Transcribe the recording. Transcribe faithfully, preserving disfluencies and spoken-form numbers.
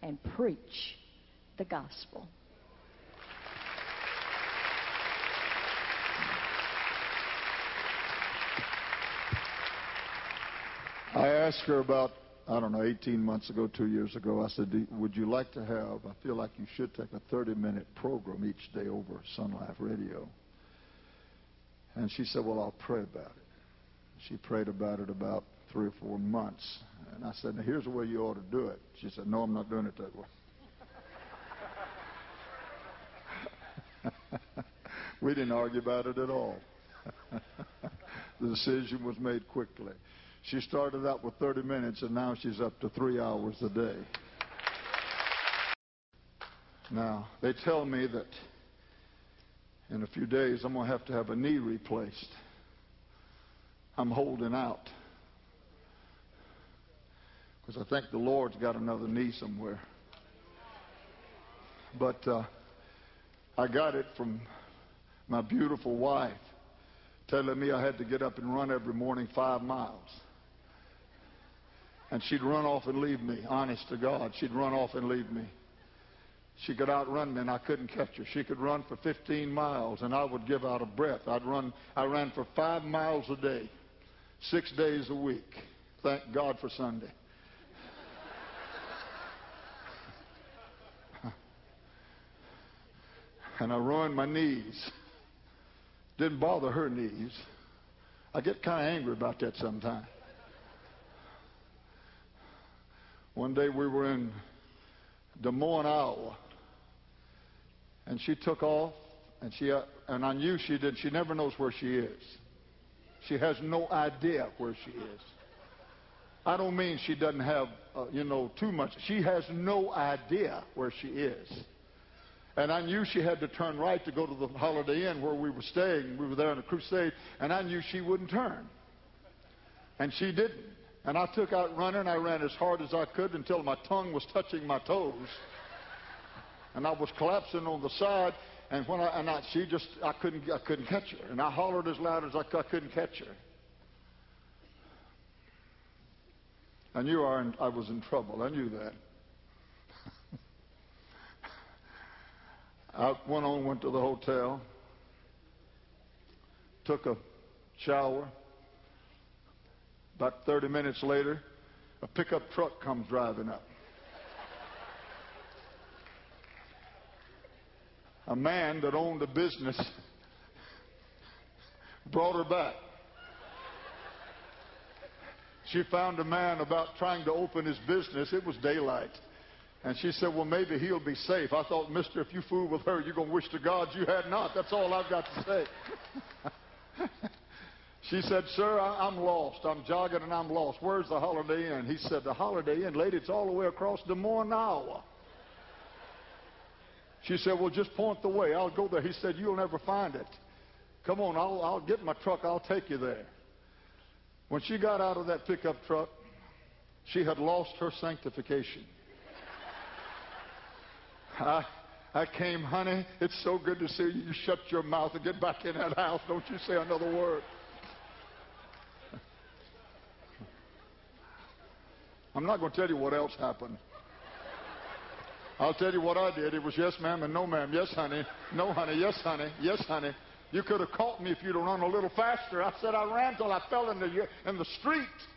and preach the gospel. I asked her about, I don't know, eighteen months ago, two years ago, I said, would you like to have, I feel like you should take a thirty-minute program each day over Sun Life Radio. And she said, well, I'll pray about it. She prayed about it about three or four months. And I said, now, here's the way you ought to do it. She said, no, I'm not doing it that way. We didn't argue about it at all. The decision was made quickly. She started out with thirty minutes, and now she's up to three hours a day. Now, they tell me that in a few days I'm going to have to have a knee replaced. I'm holding out, because I think the Lord's got another knee somewhere. But uh, I got it from my beautiful wife telling me I had to get up and run every morning five miles. And she'd run off and leave me, honest to God. She'd run off and leave me. She could outrun me, and I couldn't catch her. She could run for fifteen miles, and I would give out of breath. I'd run. I ran for five miles a day, six days a week. Thank God for Sunday. And I ruined my knees. Didn't bother her knees. I get kind of angry about that sometimes. One day we were in Des Moines, Iowa, and she took off, and she uh, and I knew she did. She never knows where she is. She has no idea where she is. I don't mean she doesn't have, uh, you know, too much. She has no idea where she is. And I knew she had to turn right to go to the Holiday Inn where we were staying. We were there on a crusade, and I knew she wouldn't turn. And she didn't. And I took out running. I ran as hard as I could until my tongue was touching my toes. And I was collapsing on the side. And when I, and I, she just, I couldn't, I couldn't catch her. And I hollered as loud as I could. I couldn't catch her. I knew I, in, I was in trouble. I knew that. I went on, went to the hotel, took a shower. About thirty minutes later, a pickup truck comes driving up. A man that owned a business brought her back. She found a man about trying to open his business. It was daylight. And she said, well, maybe he'll be safe. I thought, mister, if you fool with her, you're going to wish to God you had not. That's all I've got to say. She said, sir, I, I'm lost. I'm jogging and I'm lost. Where's the Holiday Inn? He said, the Holiday Inn, lady, it's all the way across Des Moines, Iowa. She said, well, just point the way. I'll go there. He said, you'll never find it. Come on, I'll, I'll get my truck. I'll take you there. When she got out of that pickup truck, she had lost her sanctification. I, I came, honey, it's so good to see you. You shut your mouth and get back in that house. Don't you say another word. I'm not going to tell you what else happened. I'll tell you what I did. It was yes, ma'am, and no, ma'am. Yes, honey. No, honey. Yes, honey. Yes, honey. You could have caught me if you'd have run a little faster. I said I ran till I fell in the, in the street.